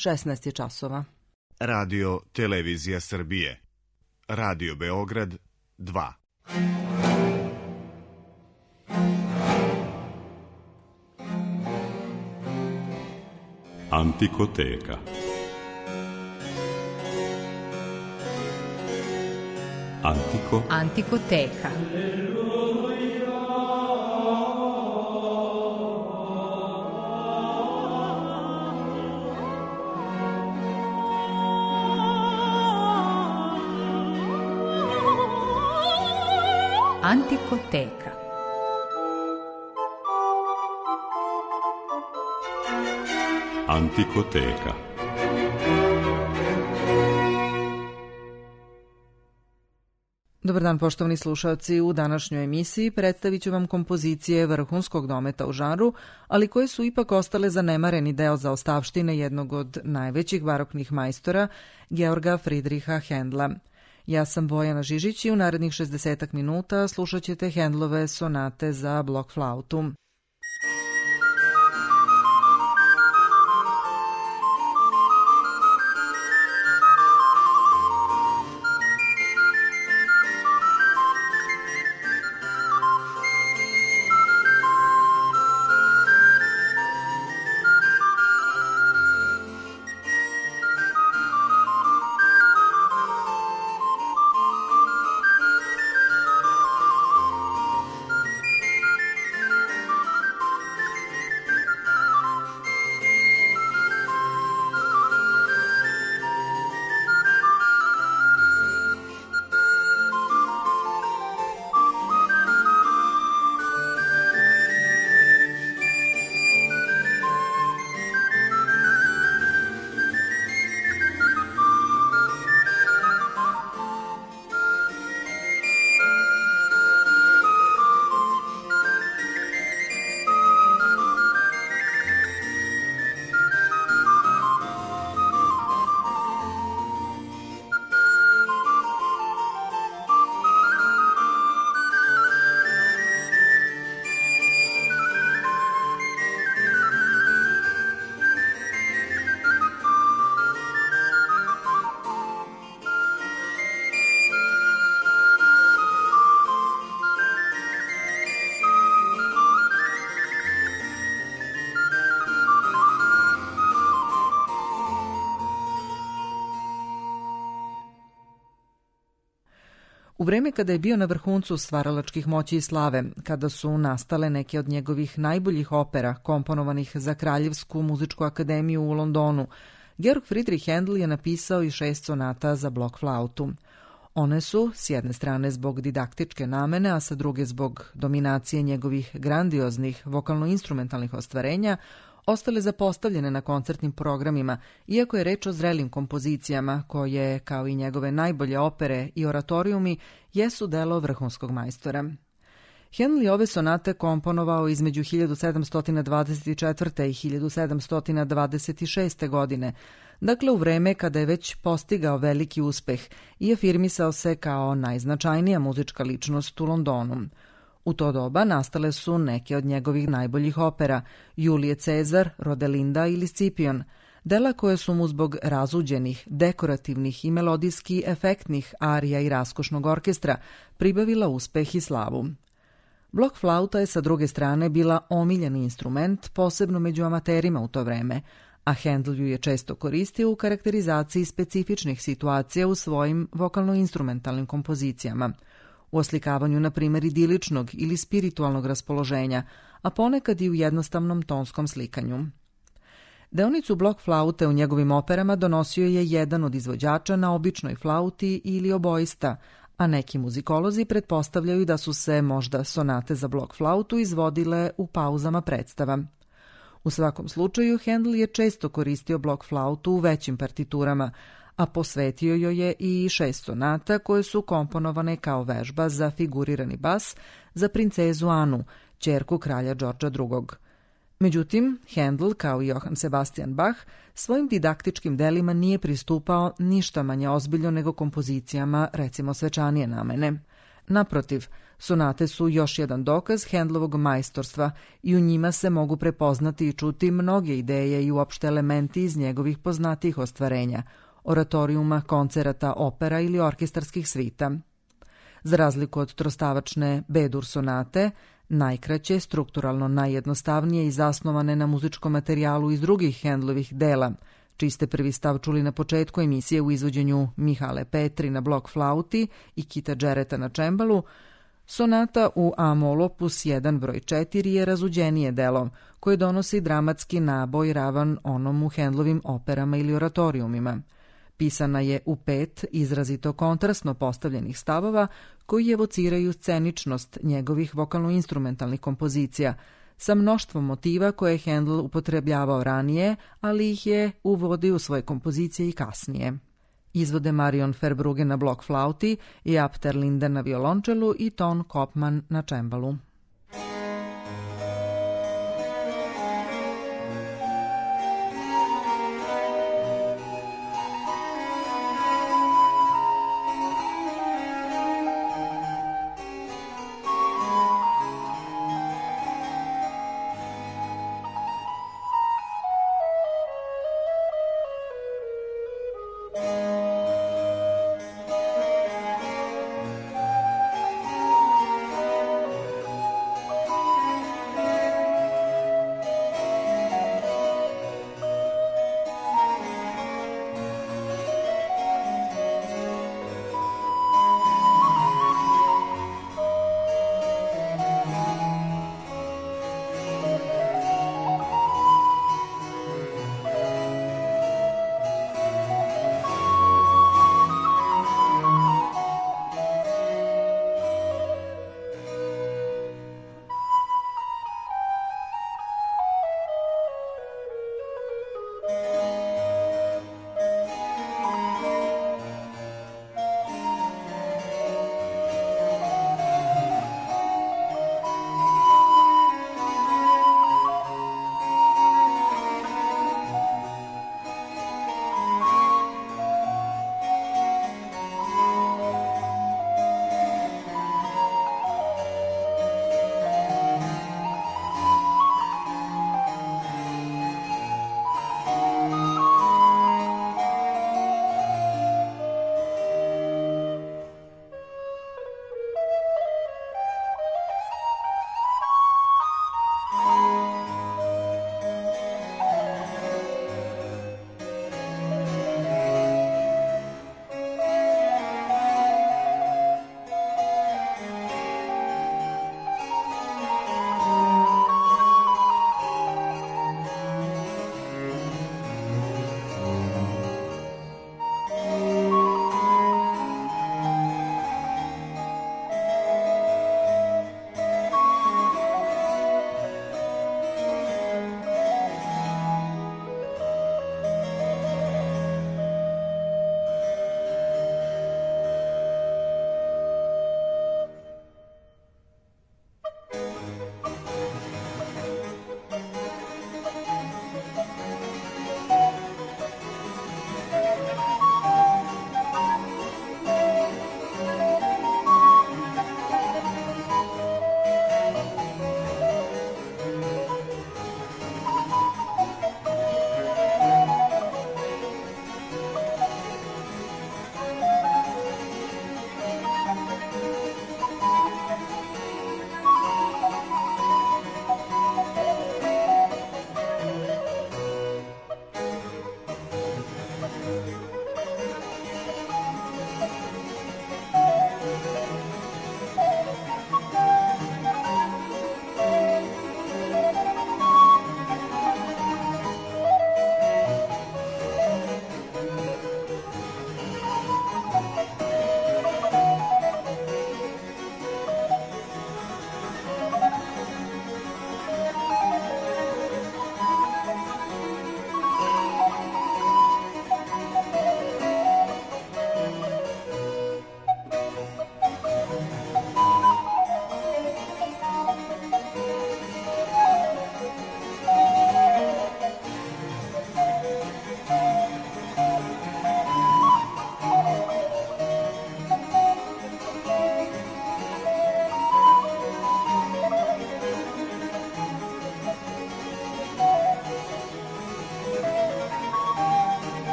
16 je časova. Radio Televizija Srbije. Radio Beograd 2. Antikoteka. Antikoteka. Antikoteka. Antikoteka. Dobar dan, poštovani slušalci. U današnjoj emisiji predstavit ću vam kompozicije vrhunskog dometa u žanru, ali koje su ipak ostale zanemareni deo zaostavštine jednog od najvećih baroknih majstora, Georga Friedricha Händla. Ja sam Bojana Žižić i u narednih 60 minuta slušat ćete Händlove sonate za blok flautu. U vreme kada je bio na vrhuncu stvaralačkih moći i slave, kada su nastale neke od njegovih najboljih opera komponovanih za Kraljevsku muzičku akademiju u Londonu, Georg Friedrich Händel je napisao i 6 sonata za blok flautu. One su, s jedne strane zbog didaktičke namene, a sa druge zbog dominacije njegovih grandioznih vokalno-instrumentalnih ostvarenja, ostale zapostavljene na koncertnim programima, iako je reč o zrelim kompozicijama koje, kao i njegove najbolje opere i oratorijumi, jesu delo vrhunskog majstora. Händel je ove sonate komponovao između 1724. i 1726. godine, dakle u vreme kada je već postigao veliki uspeh i afirmisao se kao najznačajnija muzička ličnost u Londonu. U to doba nastale su neke od njegovih najboljih opera, Julije Cezar, Rodelinda ili Scipion, dela koje su mu zbog razuđenih, dekorativnih i melodijski efektnih arija i raskošnog orkestra pribavila uspeh i slavu. Blok flauta je sa druge strane bila omiljeni instrument, posebno među amaterima u to vreme, a Händel ju je često koristio u karakterizaciji specifičnih situacija u svojim vokalno-instrumentalnim kompozicijama, u oslikavanju, na primjer, idiličnog ili spiritualnog raspoloženja, a ponekad i u jednostavnom tonskom slikanju. Deonicu blok flaute u njegovim operama donosio je jedan od izvođača na običnoj flauti ili oboista, a neki muzikolozi pretpostavljaju da su se možda sonate za blok flautu izvodile u pauzama predstava. U svakom slučaju, Händel je često koristio blok flautu u većim partiturama, a posvetio joj je i 6 sonata koje su komponovane kao vežba za figurirani bas za princezu Anu, ćerku kralja Đorđa II. Međutim, Händel, kao i Johann Sebastian Bach, svojim didaktičkim delima nije pristupao ništa manje ozbiljno nego kompozicijama, recimo svečanije namene. Naprotiv, sonate su još jedan dokaz Handlovog majstorstva i u njima se mogu prepoznati i čuti mnoge ideje i uopšte elementi iz njegovih poznatijih ostvarenja, oratorijuma, koncerata, opera ili orkestarskih svita. Za razliku od trostavačne B-dur sonate, najkraće, strukturalno najjednostavnije i zasnovane na muzičkom materijalu iz drugih Handlovih dela, čiji ste prvi stav čuli na početku emisije u izvođenju Mihale Petri na blok flauti i Kita Džereta na čembalu, sonata u A-mol opus 1 broj 4 je razuđenije delo, koje donosi dramatski naboj ravan onom u Handlovim operama ili oratorijumima. Pisana je u 5 izrazito kontrastno postavljenih stavova koji evociraju sceničnost njegovih vokalno-instrumentalnih kompozicija, sa mnoštvom motiva koje je Handel upotrebljavao ranije, ali ih je uvodio u svoje kompozicije i kasnije. Izvode Marion Verbrugge na blok flauti i Abter Linden na violončelu i Ton Kopman na čembalu.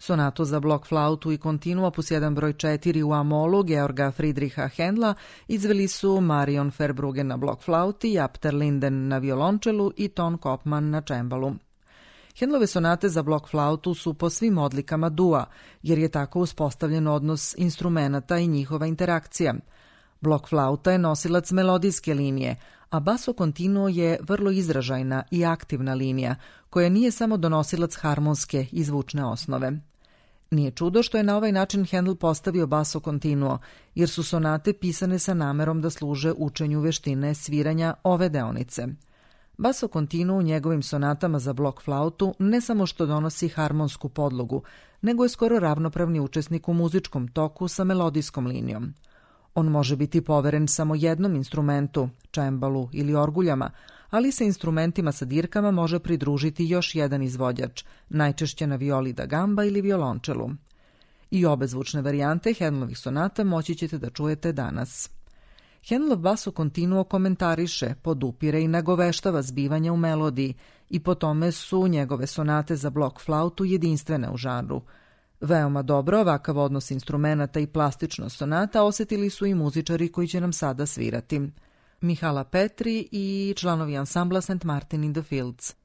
Sonatu za blok flautu i kontinuo opus 1 broj 4 u A-molu Georga Friedricha Händla izveli su Marion Verbruggen na blok flauti, Jaap ter Linden na violončelu i Ton Kopman na čembalu. Händlove sonate za blok flautu su po svim odlikama dua, jer je tako uspostavljen odnos instrumenata i njihova interakcija. Blok flauta je nosilac melodijske linije, a basso continuo je vrlo izražajna i aktivna linija, koja nije samo donosilac harmonske i zvučne osnove. Nije čudo što je na ovaj način Händel postavio basso continuo, jer su sonate pisane sa namerom da služe učenju veštine sviranja ove deonice. Basso continuo u njegovim sonatama za blok flautu ne samo što donosi harmonsku podlogu, nego je skoro ravnopravni učesnik u muzičkom toku sa melodijskom linijom. On može biti poveren samo jednom instrumentu, čembalu ili orguljama, ali se instrumentima sa dirkama može pridružiti još jedan izvođač, najčešće na violi da gamba ili violončelu. I obe zvučne varijante Händlovih sonata moći ćete da čujete danas. Händlov basso continuo komentariše, podupire i nagoveštava zbivanja u melodiji i po tome su njegove sonate za blok flautu jedinstvene u žanru. Veoma dobro ovakav odnos instrumenata i plastičnost sonata osjetili su i muzičari koji će nam sada svirati. Mihala Petri i članovi ansambla St. Martin in the Fields.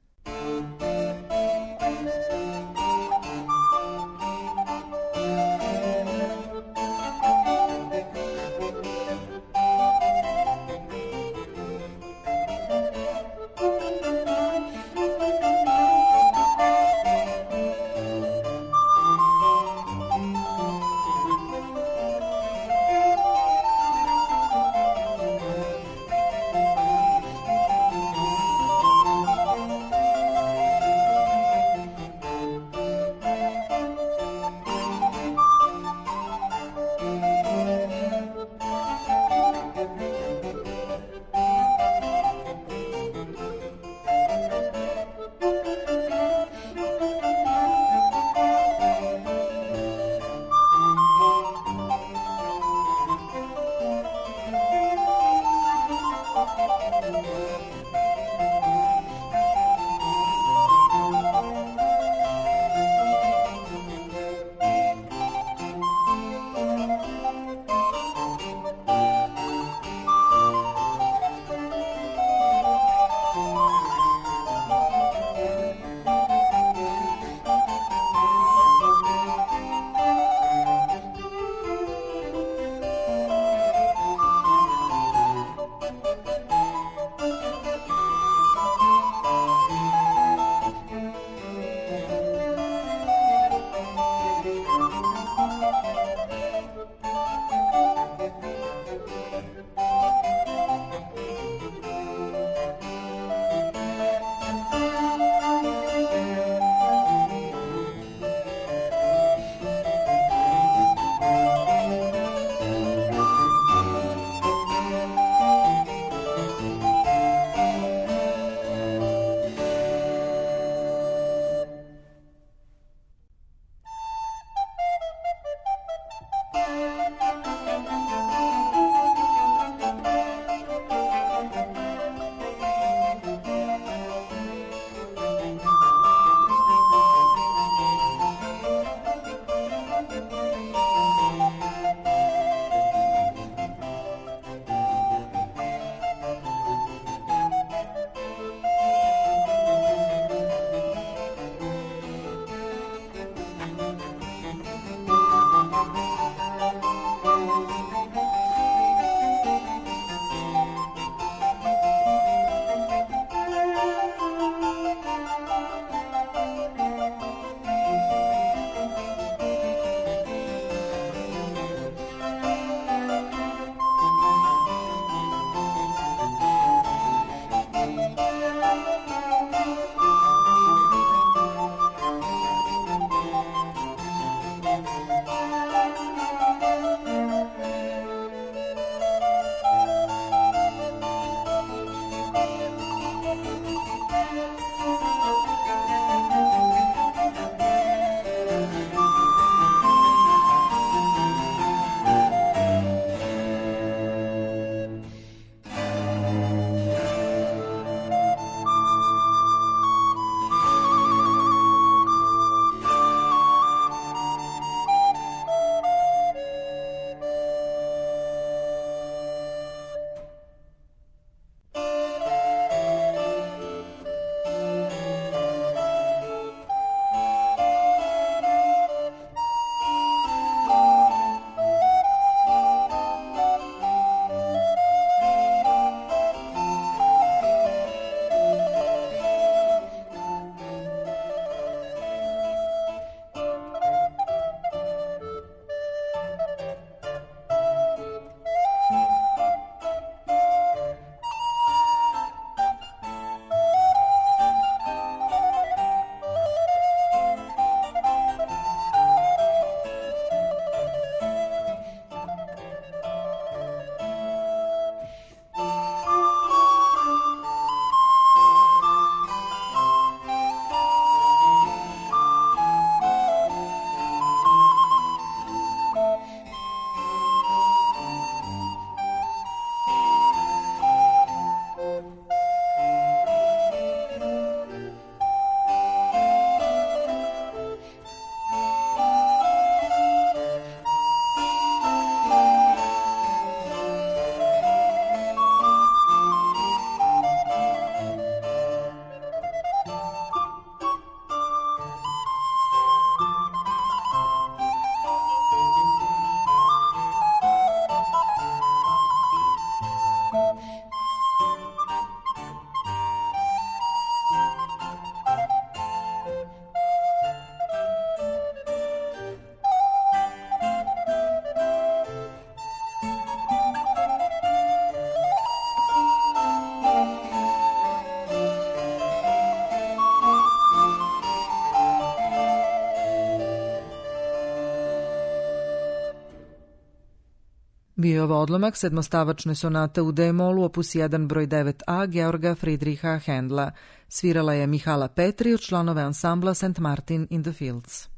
Bio je ovo odlomak sedmostavačne sonate u D-molu opus 1 broj 9a Georga Friedricha Händla. Svirala je Mihala Petri od članove ansambla St. Martin in the Fields.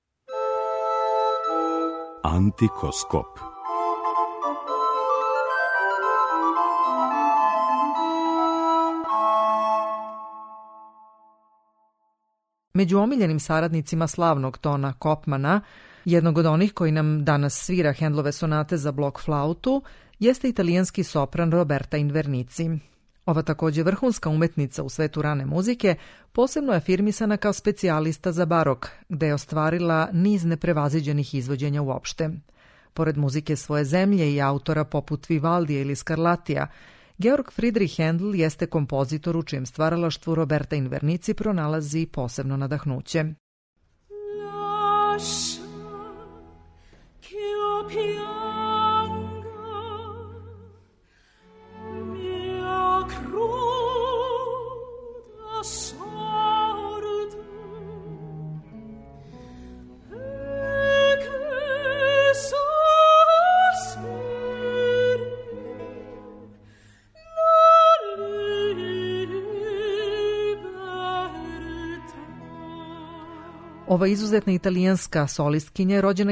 Antikoskop. Među omiljenim saradnicima slavnog Tona Kopmana, jednog od onih koji nam danas svira Händlove sonate za blok flautu, jeste italijanski sopran Roberta Invernici. Ova također vrhunska umetnica u svetu rane muzike posebno je afirmisana kao specijalista za barok, gde je ostvarila niz neprevaziđenih izvođenja uopšte. Pored muzike svoje zemlje i autora poput Vivaldija ili Scarlattija, Georg Friedrich Händel jeste kompozitor u čijem stvaralaštvu Roberta Invernici pronalazi posebno nadahnuće. Ova izuzetna italijanska solistkinja je rođena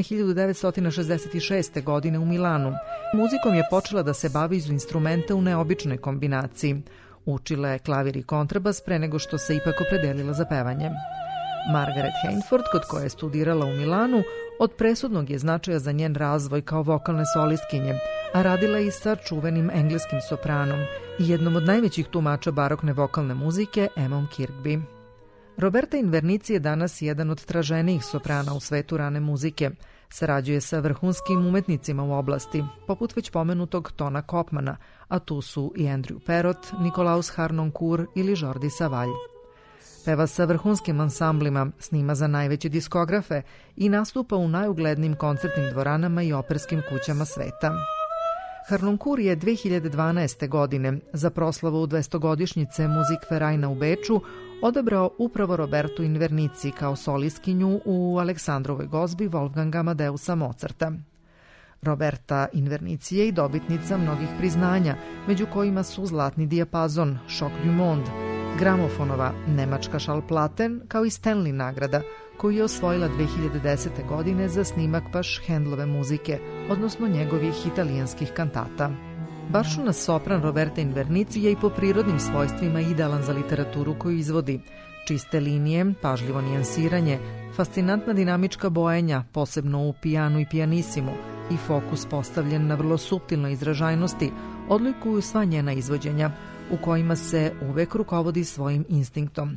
1966. godine u Milanu. Muzikom je počela da se bavi iz instrumenta u neobičnoj kombinaciji. Učila je klavir i kontrabas pre nego što se ipak opredelila za pevanje. Margaret Hainford, kod koje je studirala u Milanu, od presudnog je značaja za njen razvoj kao vokalne solistkinje, a radila je i sa čuvenim engleskim sopranom i jednom od najvećih tumača barokne vokalne muzike, Emmom Kirkby. Roberta Invernici je danas jedan od traženijih soprana u svetu rane muzike. Sarađuje sa vrhunskim umetnicima u oblasti, poput već pomenutog Tona Kopmana, a tu su i Andrew Perrott, Nikolaus Harnoncourt ili Jordi Savall. Peva sa vrhunskim ansamblima, snima za najveće diskografe i nastupa u najuglednijim koncertnim dvoranama i operskim kućama sveta. Harnoncourt je 2012. godine za proslavu 200-godišnjice Musikvereina u Beču odabrao upravo Robertu Invernici kao solistkinju u Aleksandrovoj gozbi Wolfganga Amadeusa Mozarta. Roberta Invernici je i dobitnica mnogih priznanja, među kojima su Zlatni dijapazon, Choc du Monde, gramofonova nemačka Schallplatten, kao i Stanley nagrada, koju je osvojila 2010. godine za snimak baš Händlove muzike, odnosno njegovih italijanskih kantata. Baršuna sopran Roberta Invernici je i po prirodnim svojstvima idealan za literaturu koju izvodi. Čiste linije, pažljivo nijansiranje, fascinantna dinamička bojenja, posebno u pijanu i pijanisimu, i fokus postavljen na vrlo suptilnoj izražajnosti odlikuju sva njena izvođenja, u kojima se uvek rukovodi svojim instinktom.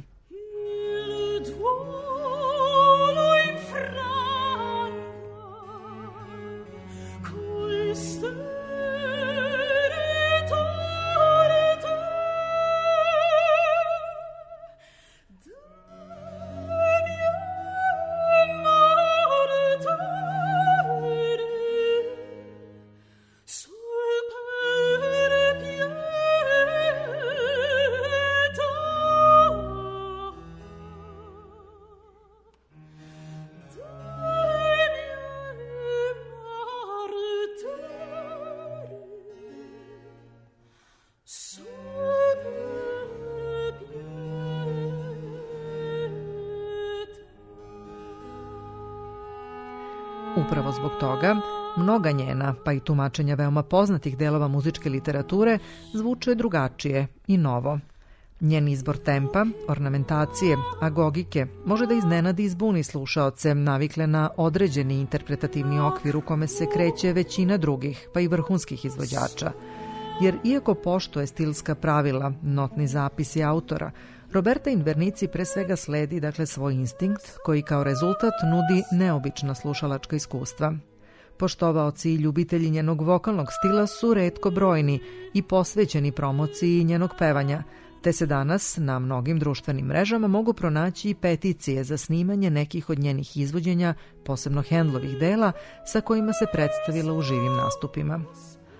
Upravo zbog toga, mnoga njena, pa i tumačenja veoma poznatih delova muzičke literature, zvuče drugačije i novo. Njen izbor tempa, ornamentacije, agogike može da iznenadi i zbuni slušaoce navikle na određeni interpretativni okvir u kome se kreće većina drugih, pa i vrhunskih izvođača. Jer iako poštuje stilska pravila, notni zapisi autora, Roberta Invernici pre svega sledi svoj instinkt koji kao rezultat nudi neobična slušalačka iskustva. Poštovaoci i ljubitelji njenog vokalnog stila su retko brojni i posvećeni promociji njenog pevanja, te se danas na mnogim društvenim mrežama mogu pronaći i peticije za snimanje nekih od njenih izvođenja, posebno Händlovih dela, sa kojima se predstavila u živim nastupima.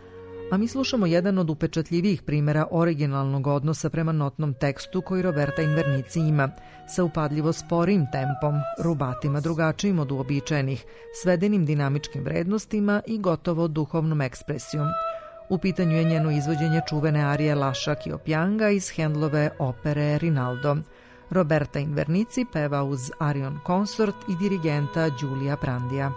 A mi slušamo jedan od upečatljivijih primjera originalnog odnosa prema notnom tekstu koji Roberta Invernici ima, sa upadljivo sporim tempom, rubatima drugačijim od uobičajenih, svedenim dinamičkim vrednostima i gotovo duhovnom ekspresijom. U pitanju je njeno izvođenje čuvene arije La Chakiopyanga iz Handelove opere Rinaldo. Roberta Invernici peva uz Arion Consort i dirigenta Giulia Prandija.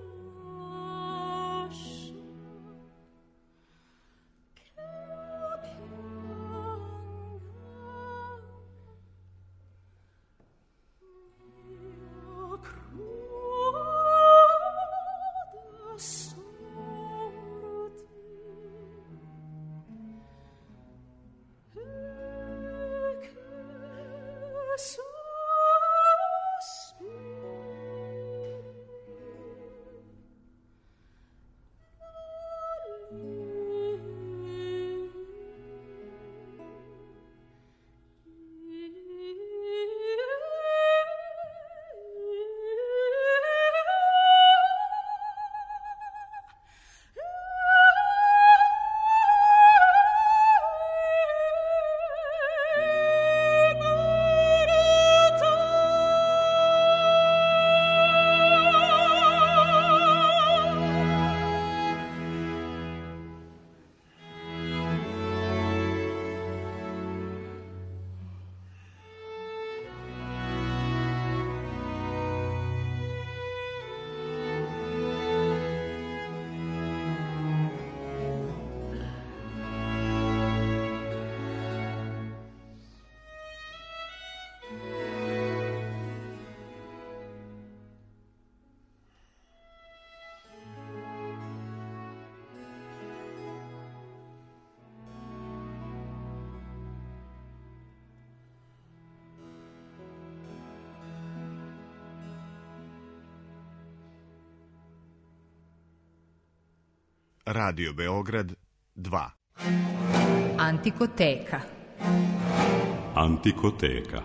Radio Beograd 2. Antikoteka. Antikoteka.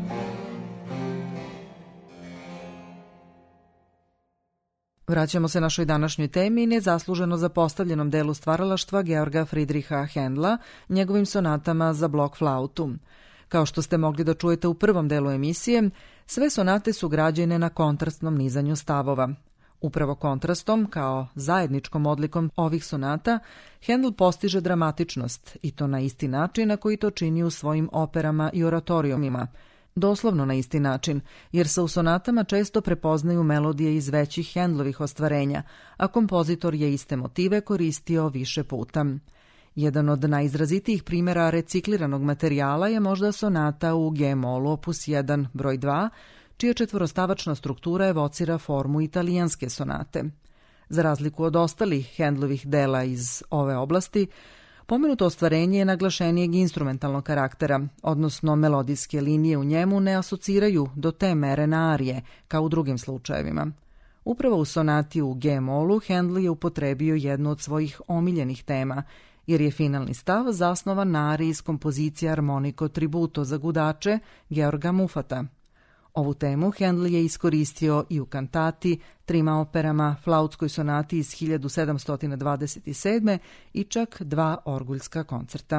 Vraćamo se našoj današnjoj temi i nezasluženo zapostavljenom delu stvaralaštva Georga Friedricha Händela, njegovim sonatama za blok flautu. Kao što ste mogli da čujete u prvom delu emisije, sve sonate su građene na kontrastnom nizanju stavova. Upravo kontrastom, kao zajedničkom odlikom ovih sonata, Händel postiže dramatičnost, i to na isti način na koji to čini u svojim operama i oratorijumima. Doslovno na isti način, jer se u sonatama često prepoznaju melodije iz većih Händelovih ostvarenja, a kompozitor je iste motive koristio više puta. Jedan od najizrazitijih primjera recikliranog materijala je možda sonata u G-molu opus 1 broj 2, čija četvorostavačna struktura evocira formu italijanske sonate. Za razliku od ostalih Händelovih dela iz ove oblasti, pomenuto ostvarenje je naglašenijeg instrumentalnog karaktera, odnosno melodijske linije u njemu ne asociraju do te mere na arije, kao u drugim slučajevima. Upravo u sonati u G-molu Händel je upotrebio jednu od svojih omiljenih tema, jer je finalni stav zasnovan na ariji iz kompozicije Armonico Tributo za gudače Georga Muffata. Ovu temu Händel je iskoristio i u kantati, trima operama, flautskoj sonati iz 1727. i čak 2 orguljska koncerta.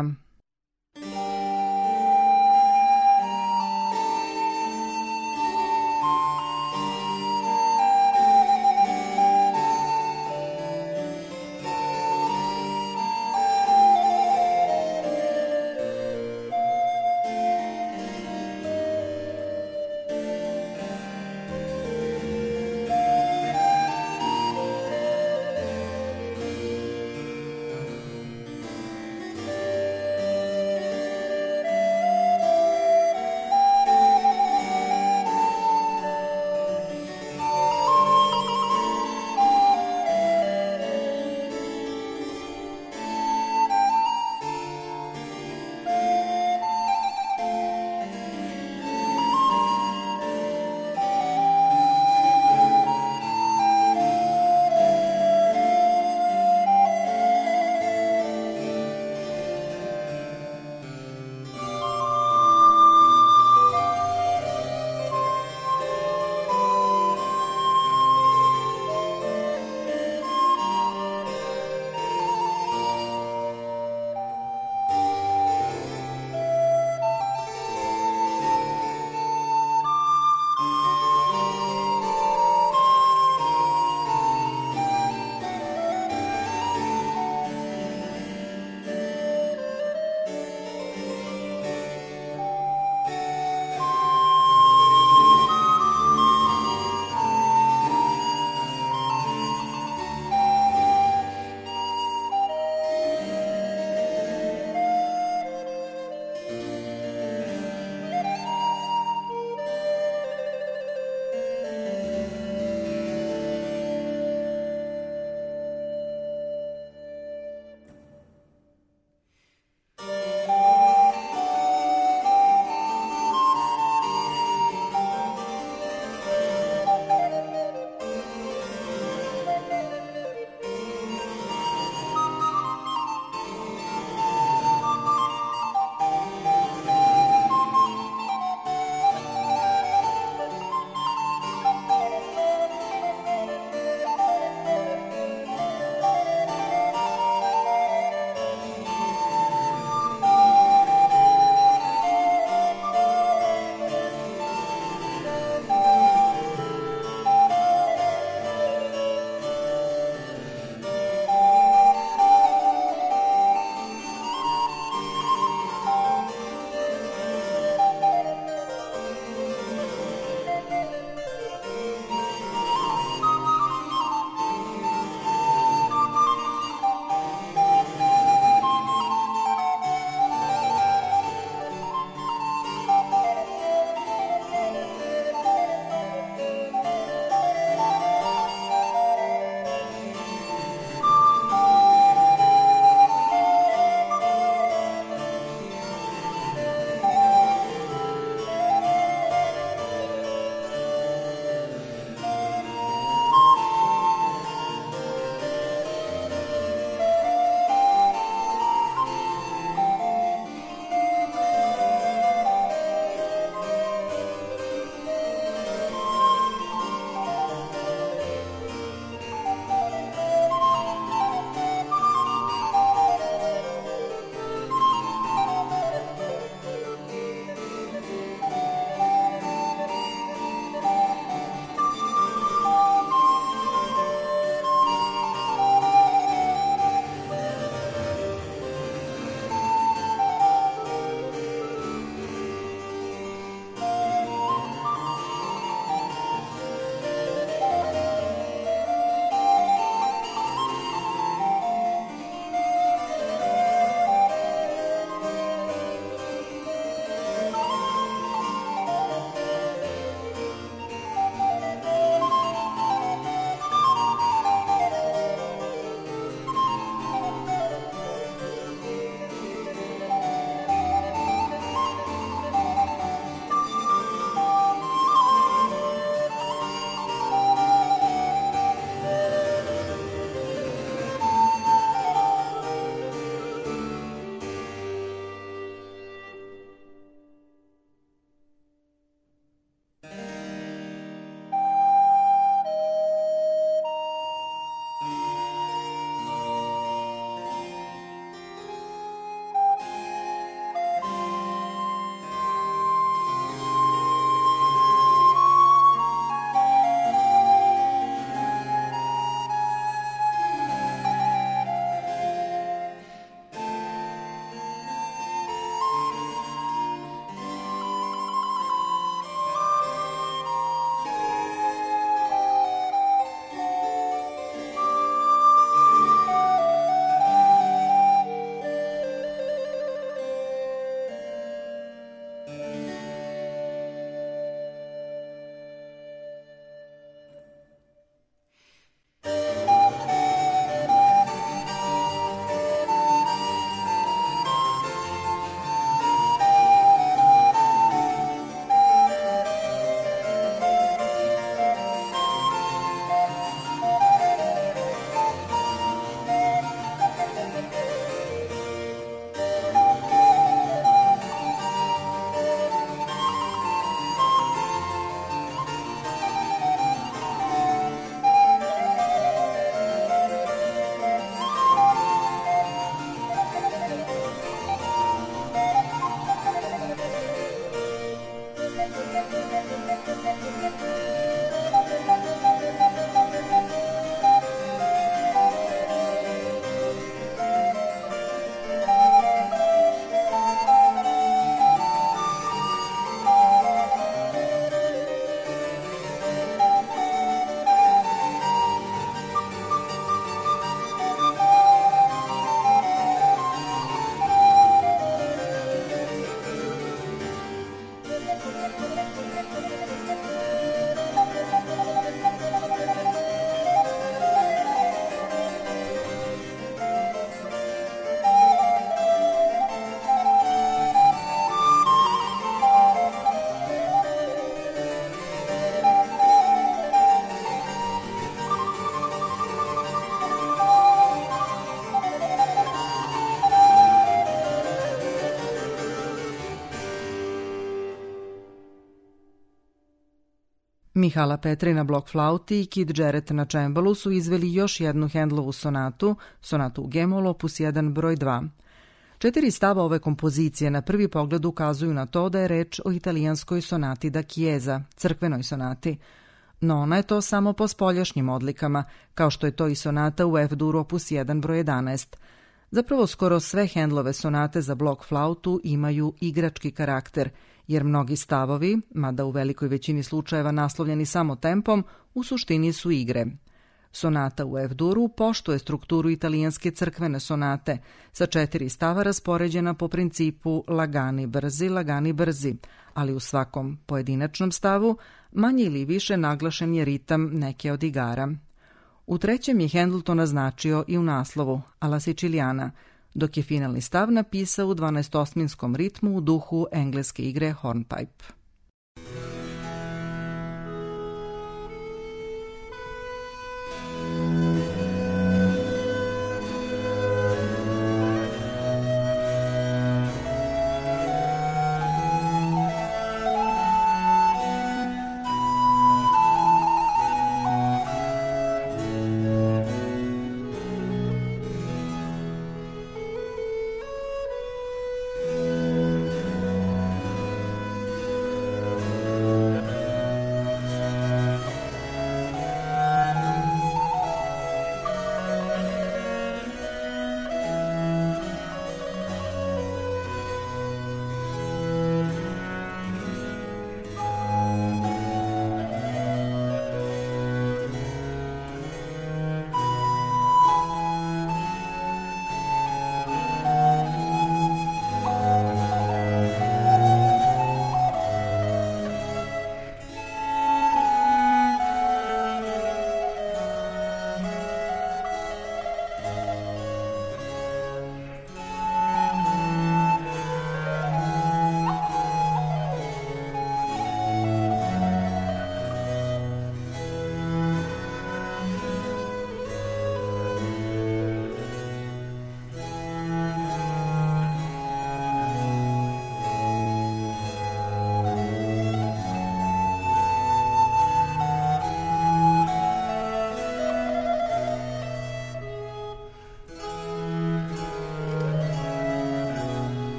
Mihala Petri na blok flauti i Kid Jarrett na čembalu su izveli još jednu Handlovu sonatu, sonatu u G-mol opus 1 broj 2. 4 stava ove kompozicije na prvi pogled ukazuju na to da je reč o italijanskoj sonati da Chiesa, crkvenoj sonati. No ona je to samo po spoljašnjim odlikama, kao što je to i sonata u F-dur opus 1 broj 11. Zapravo skoro sve Handlove sonate za blok flautu imaju igrački karakter, jer mnogi stavovi, mada u velikoj većini slučajeva naslovljeni samo tempom, u suštini su igre. Sonata u F-duru poštuje strukturu italijanske crkvene sonate, sa 4 stava raspoređena po principu lagani brzi, ali u svakom pojedinačnom stavu manje ili više naglašen je ritam neke od igara. U trećem je Handel to naznačio i u naslovu, alla siciliana, dok je finalni stav napisao u 12-osminskom ritmu u duhu engleske igre hornpipe.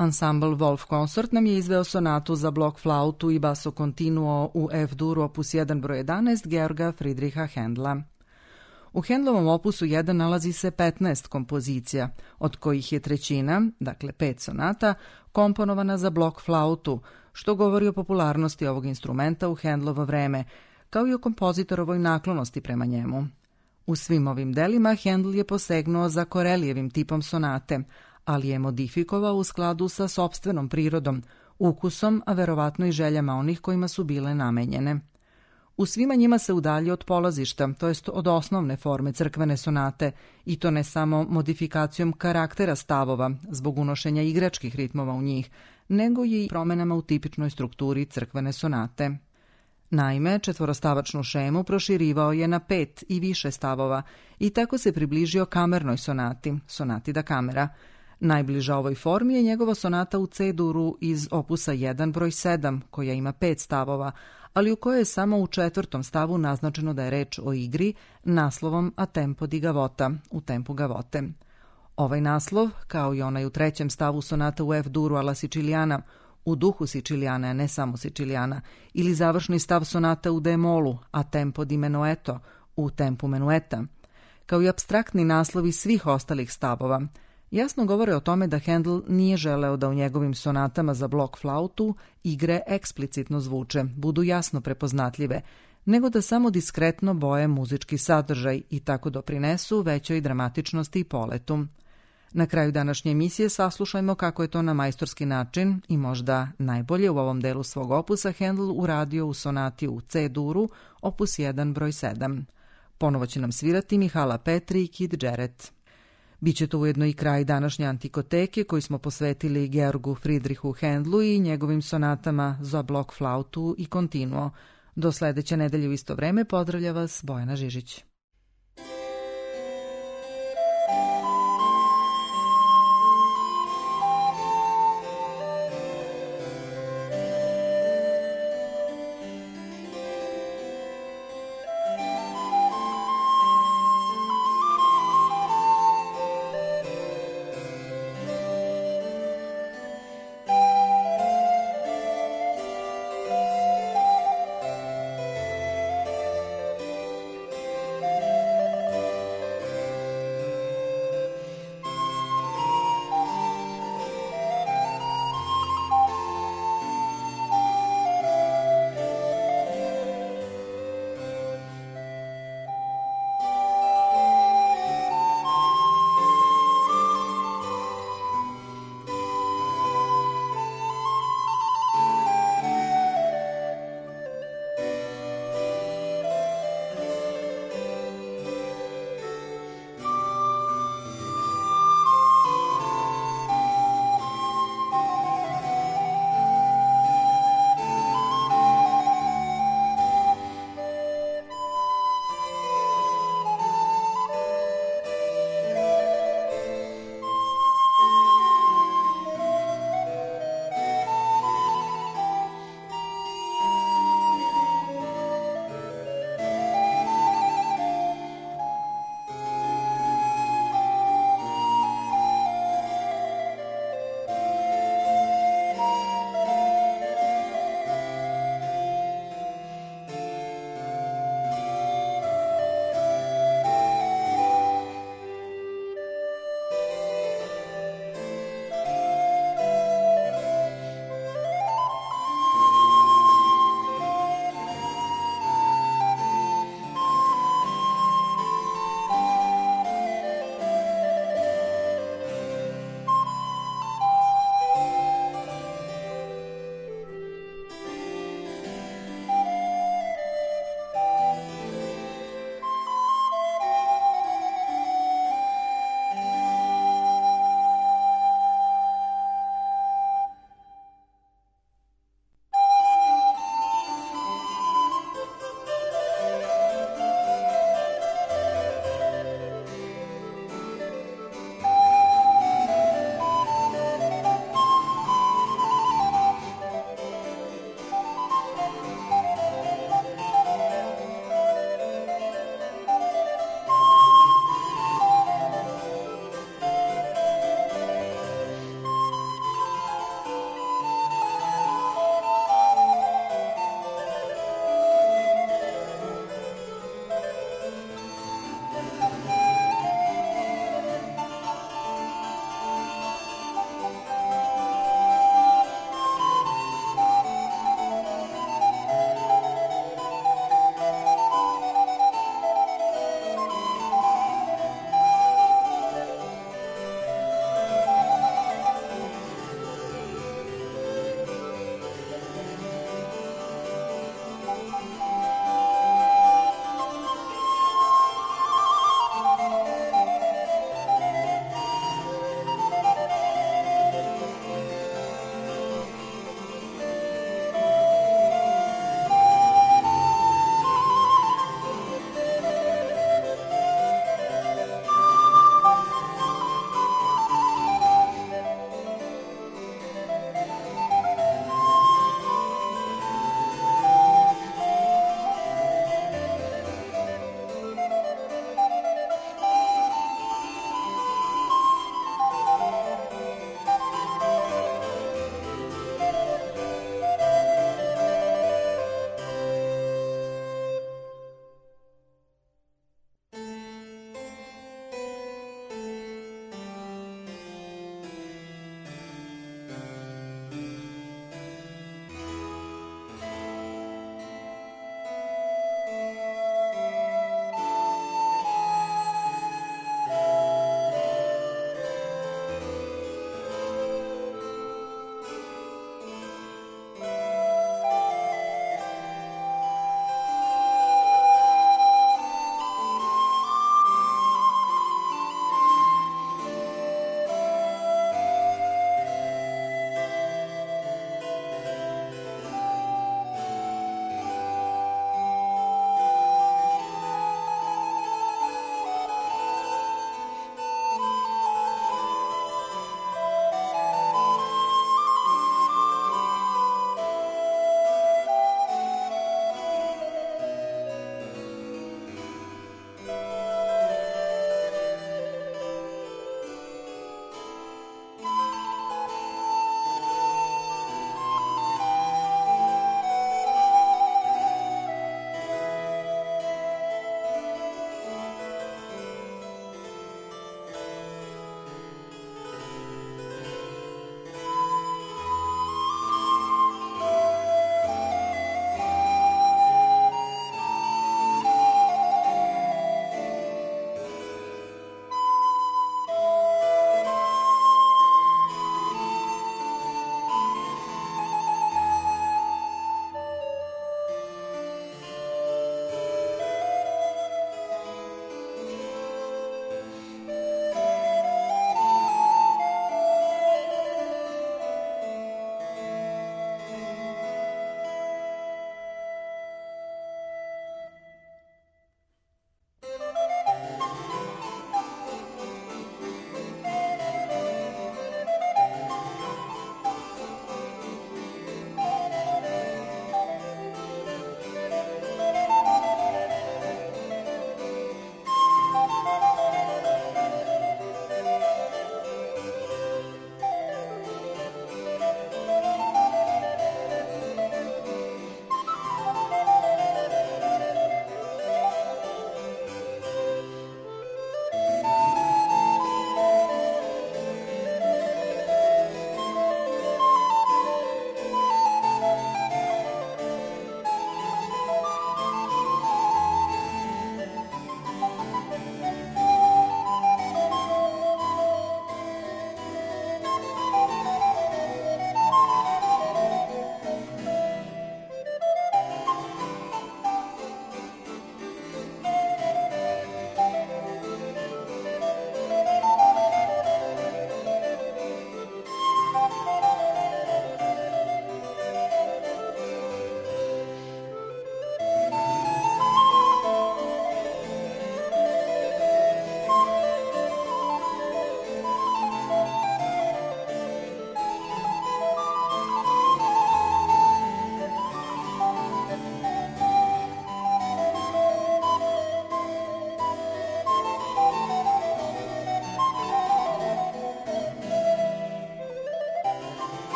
Ansambl Wolf Consort nam je izveo sonatu za blok flautu i basso continuo u F-dur opus 1 broj 11 Georga Friedricha Händla. U Händlovom opusu 1 nalazi se 15 kompozicija, od kojih je trećina, dakle 5 sonata, komponovana za blok flautu, što govori o popularnosti ovog instrumenta u Händlovo vreme, kao i o kompozitorovoj naklonosti prema njemu. U svim ovim delima Händl je posegnuo za Korelijevim tipom sonate, ali je modifikovao u skladu sa sopstvenom prirodom, ukusom, a verovatno i željama onih kojima su bile namenjene. U svima njima se udalji od polazišta, to jest od osnovne forme crkvene sonate, i to ne samo modifikacijom karaktera stavova zbog unošenja igračkih ritmova u njih, nego i promenama u tipičnoj strukturi crkvene sonate. Naime, četvorostavačnu šemu proširivao je na 5 i više stavova i tako se približio kamernoj sonati, sonati da kamera. Najbliža ovoj formi je njegova sonata u C-duru iz opusa 1 broj 7, koja ima 5 stavova, ali u kojoj je samo u 4. stavu naznačeno da je reč o igri naslovom A tempo di gavota, u tempu gavote. Ovaj naslov, kao i onaj u 3. stavu sonata u F-duru alla Siciliana, u duhu Sicilijana, a ne samo Sicilijana, ili završni stav sonata u D-molu, A tempo di menueto, u tempu menueta, kao i apstraktni naslovi svih ostalih stavova, jasno govore o tome da Händl nije želeo da u njegovim sonatama za blok flautu igre eksplicitno zvuče, budu jasno prepoznatljive, nego da samo diskretno boje muzički sadržaj i tako doprinesu većoj dramatičnosti i poletu. Na kraju današnje emisije saslušajmo kako je to na majstorski način i možda najbolje u ovom delu svog opusa Händl uradio u sonati u C-duru, opus 1 broj 7. Ponovo će nam svirati Mihala Petri i Kid Jarrett. Biće to ujedno i kraj današnje antikoteke koju smo posvetili Georgu Friedrichu Händlu i njegovim sonatama za blok flautu i continuo. Do sledeće nedelje u isto vreme pozdravlja vas Bojana Žižić.